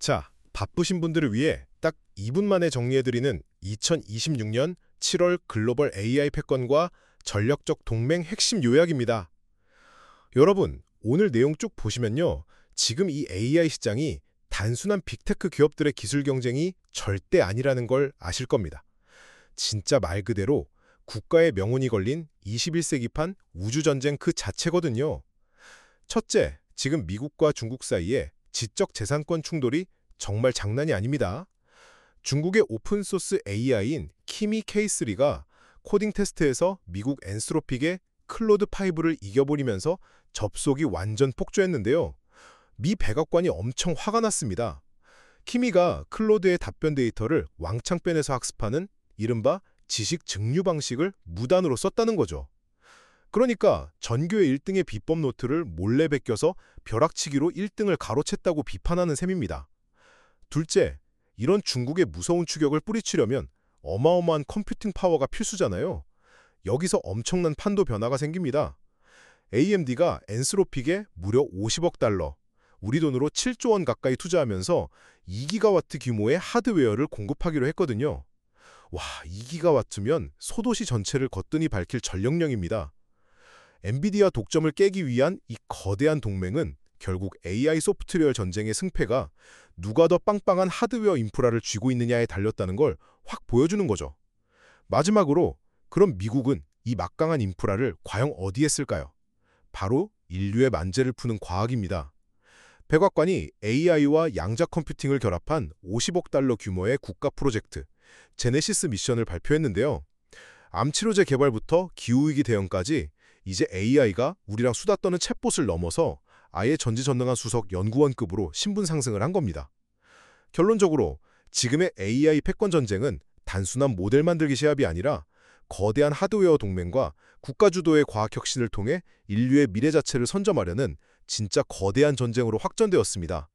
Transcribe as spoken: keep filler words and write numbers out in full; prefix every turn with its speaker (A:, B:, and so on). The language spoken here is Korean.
A: 자, 바쁘신 분들을 위해 딱 이 분 만에 정리해드리는 이천이십육 년 칠월 글로벌 에이아이 패권과 전략적 동맹 핵심 요약입니다. 여러분, 오늘 내용 쭉 보시면요. 지금 이 에이아이 시장이 단순한 빅테크 기업들의 기술 경쟁이 절대 아니라는 걸 아실 겁니다. 진짜 말 그대로 국가의 명운이 걸린 이십일 세기판 우주전쟁 그 자체거든요. 첫째, 지금 미국과 중국 사이에 지적 재산권 충돌이 정말 장난이 아닙니다. 중국의 오픈소스 에이아이인 키미 케이 쓰리가 코딩 테스트에서 미국 엔스로픽의 클로드 파이브를 이겨버리면서 접속이 완전 폭주했는데요. 미 백악관이 엄청 화가 났습니다. 키미가 클로드의 답변 데이터를 왕창 빼내서 학습하는 이른바 지식 증류 방식을 무단으로 썼다는 거죠. 그러니까 전교의 일 등의 비법 노트를 몰래 베껴서 벼락치기로 일 등을 가로챘다고 비판하는 셈입니다. 둘째, 이런 중국의 무서운 추격을 뿌리치려면 어마어마한 컴퓨팅 파워가 필수잖아요. 여기서 엄청난 판도 변화가 생깁니다. 에이엠디가 엔스로픽에 무려 오십억 달러, 우리 돈으로 칠조 원 가까이 투자하면서 이 기가와트 규모의 하드웨어를 공급하기로 했거든요. 와, 이 기가와트면 소도시 전체를 거뜬히 밝힐 전력량입니다. 엔비디아 독점을 깨기 위한 이 거대한 동맹은 결국 에이아이 소프트웨어 전쟁의 승패가 누가 더 빵빵한 하드웨어 인프라를 쥐고 있느냐에 달렸다는 걸 확 보여주는 거죠. 마지막으로, 그럼 미국은 이 막강한 인프라를 과연 어디에 쓸까요? 바로 인류의 만재를 푸는 과학입니다. 백악관이 에이아이와 양자 컴퓨팅을 결합한 오십억 달러 규모의 국가 프로젝트, 제네시스 미션을 발표했는데요. 암치료제 개발부터 기후위기 대응까지 이제 에이아이가 우리랑 수다 떠는 챗봇을 넘어서 아예 전지전능한 수석 연구원급으로 신분 상승을 한 겁니다. 결론적으로 지금의 에이아이 패권 전쟁은 단순한 모델 만들기 시합이 아니라 거대한 하드웨어 동맹과 국가 주도의 과학혁신을 통해 인류의 미래 자체를 선점하려는 진짜 거대한 전쟁으로 확전되었습니다.